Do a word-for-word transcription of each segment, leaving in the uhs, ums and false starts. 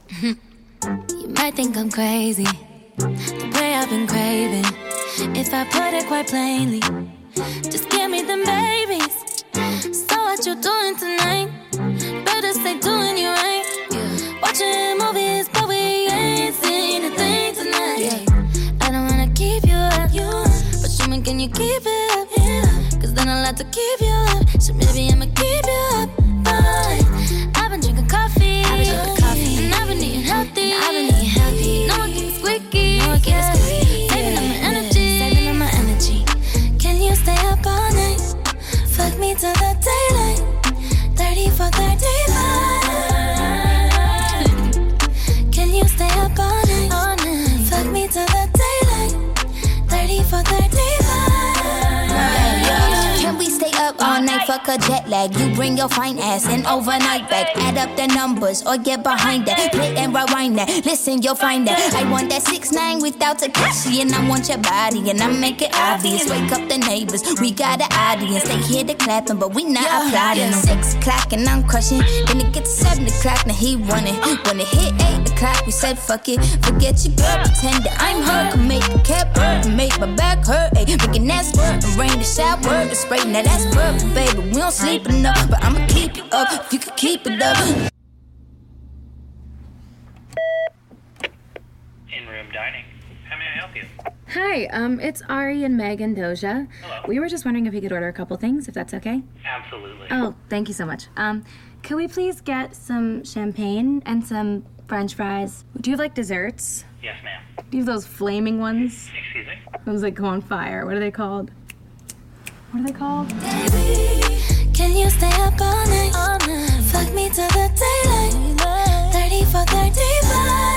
You might think I'm crazy, the way I've been craving. If I put it quite plainly, just give me them babies. So what you doing tonight? Better stay doing you right. Watching movies, but we ain't seen a thing tonight. I don't wanna keep you up, but show me, can you keep it up? Cause then I'll have to keep you up. So maybe I'ma keep you up. Fine. I've been drinking coffee, I've been drinking coffee, and I've been eating healthy. I've been eating healthy. No one keeps squeaky. No one keeps squeaky. Saving up my energy, saving up my energy. Can you stay up all night? Fuck me till the daylight. thirty for thirty-five. Can you stay up all night? All night. Fuck me till the daylight. thirty for thirty-five. Can we stay up all night? Fuck a jet lag. You bring your fine ass in overnight back. Add up the numbers or get behind that. Play and rewind that. Listen, you'll find that. I want that six nine without Takashi, and I want your body, and I make it obvious. Wake up the neighbors. We got an audience. They hear the clapping, but we not applauding. Six o'clock and I'm crushing. Then it gets seven o'clock, now he running. When it hit eight o'clock, we said fuck it. Forget your girl, pretend that I'm her. Can make the cap hurt, and make my back hurt. Ay, making that squirt and rain the shower, the spray. Now that's perfect, baby. We don't sleep enough, but I'ma keep you up if you can keep it up. In-room dining. How may I help you? Hi, um, it's Ari and Meg and Doja. Hello. We were just wondering if we could order a couple things, if that's okay. Absolutely. Oh, thank you so much. Um, could we please get some champagne and some French fries? Do you have, like, desserts? Yes, ma'am. Do you have those flaming ones? Excuse me? Those that go on fire. What are they called? What are they called? Baby, can you stay up all night? All night. Fuck me till the daylight. thirty for thirty-five.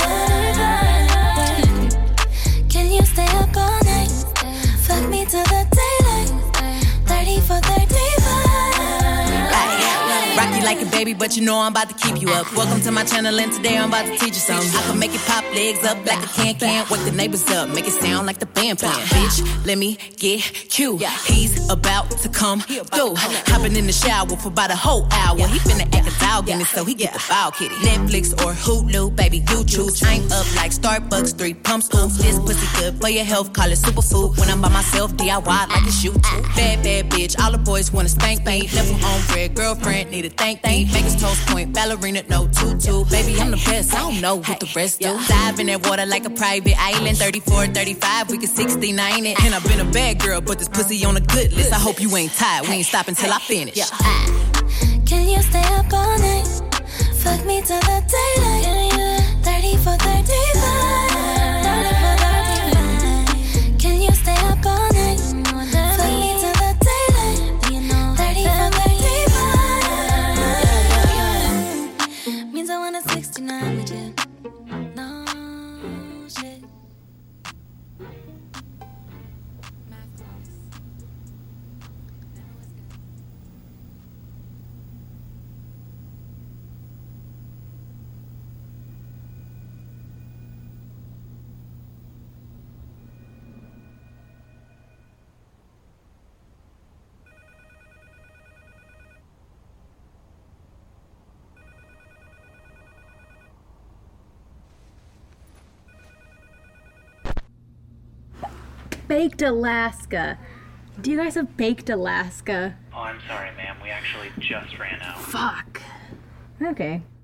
Can you stay up all night? Fuck me till the daylight. thirty for thirty-five. Rock you like a baby, but you know I'm about to keep you up. Welcome to my channel, and today I'm about to teach you something. I can make it pop legs up like a can-can. Wake the neighbors up, make it sound like the band playing. Bitch, let me get cute. He's about to come through. Hopping in the shower for about a whole hour. He finna act a dog in it, so he get the foul kitty. Netflix or Hulu, baby, you choose. I'm up like Starbucks, three pumps, ooh. This pussy good for your health, call it superfood. When I'm by myself, D I Y like a shoot. Bad, bad bitch, all the boys wanna spank me. Level on red, girlfriend, need a thank me. Vegas toast point, ballerina, no tutu. Baby, I'm the best, I don't know what the rest do. Dive in that water like a private island. thirty-four, thirty-five, we can sixty-nine it. And I've been a bad girl, but this pussy on a good list. I hope you ain't tired, we ain't stopping till I finish. Can you stay up all night? Fuck me till the daylight. thirty for thirty-five. Can you stay up all night? Fuck me till the daylight. thirty for thirty-five. Means I want a sixty-nine with you. No shit. Baked Alaska. Do you guys have Baked Alaska? Oh, I'm sorry, ma'am. We actually just ran out. Fuck. Okay.